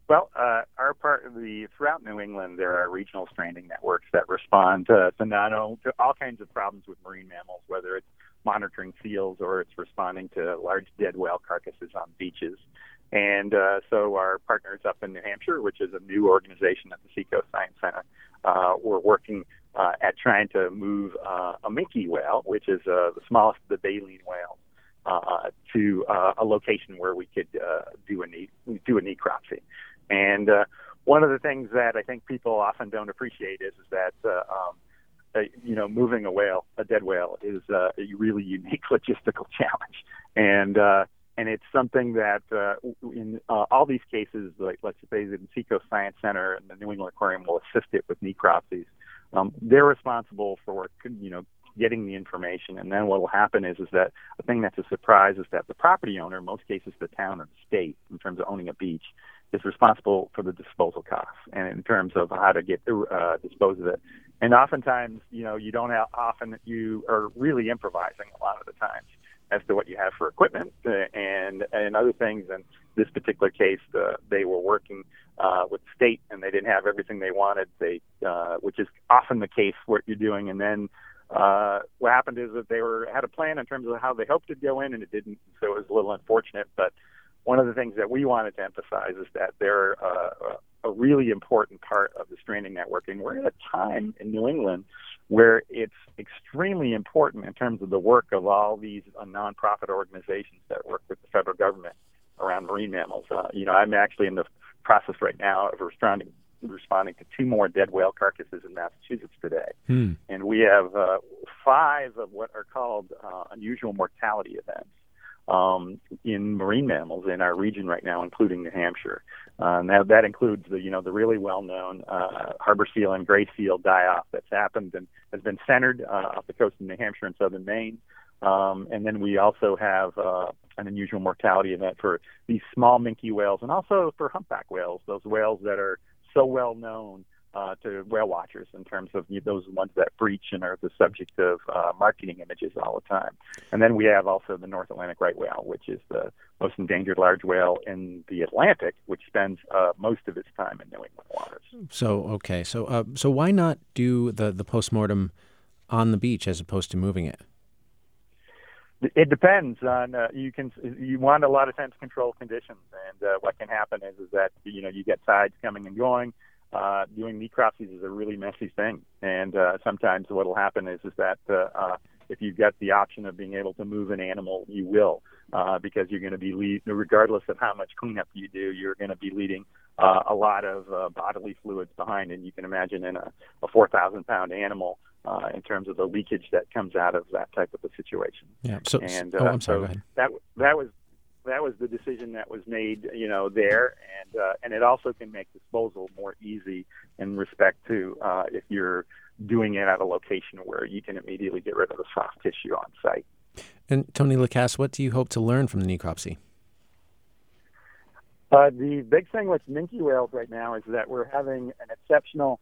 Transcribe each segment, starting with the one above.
Throughout New England, there are regional stranding networks that respond to all kinds of problems with marine mammals, whether it's monitoring seals or it's responding to large dead whale carcasses on beaches. And so our partners up in New Hampshire, which is a new organization at the Seacoast Science Center, we're working at trying to move a minke whale, which is the smallest of the baleen whales, to a location where we could do a necropsy. And one of the things that I think people often don't appreciate is that moving a dead whale, is a really unique logistical challenge, and it's something that in all these cases, like let's say the Seacoast Science Center and the New England Aquarium will assist it with necropsies. They're responsible for getting the information, and then what will happen is that the thing that's a surprise is that the property owner, in most cases the town or the state, in terms of owning a beach, is responsible for the disposal costs and in terms of how to dispose of it. And oftentimes, you are really improvising a lot of the times as to what you have for equipment and other things. In this particular case, they were working with the state and they didn't have everything they wanted, which is often the case what you're doing. And then what happened is that they had a plan in terms of how they hoped to go in, and it didn't. So it was a little unfortunate. But one of the things that we wanted to emphasize is that they're a really important part of the stranding network. And we're at a time in New England where it's extremely important in terms of the work of all these nonprofit organizations that work with the federal government around marine mammals. I'm actually in the process right now of responding to 2 more dead whale carcasses in Massachusetts today. And we have 5 of what are called unusual mortality events in marine mammals in our region right now, including New Hampshire. Now that includes the really well-known harbor seal and gray seal die-off that's happened and has been centered off the coast of New Hampshire and southern Maine. And then we also have an unusual mortality event for these small minke whales and also for humpback whales, those whales that are so well known to whale watchers in terms of those ones that breach and are the subject of marketing images all the time. And then we have also the North Atlantic right whale, which is the most endangered large whale in the Atlantic, which spends most of its time in New England waters. So why not do the postmortem on the beach as opposed to moving it? It depends on you want a lot of times controlled conditions, and what can happen is that you get tides coming and going. Doing necropsies is a really messy thing, and sometimes what will happen is that if you've got the option of being able to move an animal, you will, because you're going to be regardless of how much cleanup you do, you're going to be leading a lot of bodily fluids behind, and you can imagine in a 4,000-pound animal. In terms of the leakage that comes out of that type of a situation. Yeah. I'm sorry. Go ahead. That was the decision that was made, there, and it also can make disposal more easy in respect to if you're doing it at a location where you can immediately get rid of the soft tissue on site. And Tony Lacasse, what do you hope to learn from the necropsy? The big thing with minke whales right now is that we're having an exceptional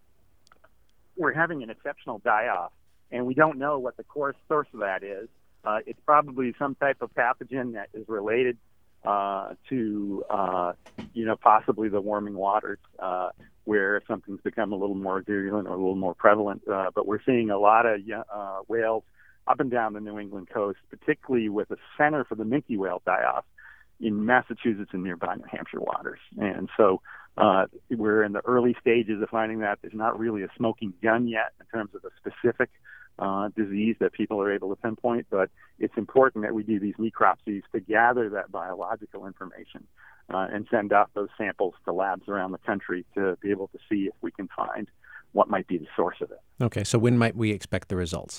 die-off, and we don't know what the source of that is. It's probably some type of pathogen that is related to, possibly the warming waters, where something's become a little more virulent or a little more prevalent. But we're seeing a lot of whales up and down the New England coast, particularly with a center for the minke whale die-off in Massachusetts and nearby New Hampshire waters. And so we're in the early stages of finding that there's not really a smoking gun yet in terms of a specific disease that people are able to pinpoint, but it's important that we do these necropsies to gather that biological information and send off those samples to labs around the country to be able to see if we can find what might be the source of it. Okay, so when might we expect the results?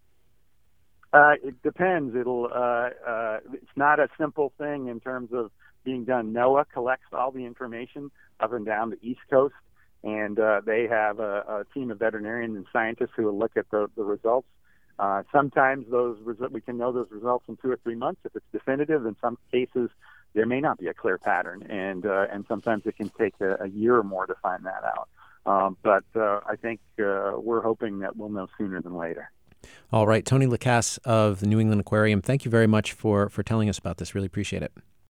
It depends. It's not a simple thing in terms of being done. NOAA collects all the information up and down the East Coast, and they have a team of veterinarians and scientists who will look at the results. Sometimes we can know those results in 2 or 3 months if it's definitive. In some cases, there may not be a clear pattern, and sometimes it can take a year or more to find that out. But I think we're hoping that we'll know sooner than later. All right. Tony Lacasse of the New England Aquarium, thank you very much for telling us about this. Really appreciate it.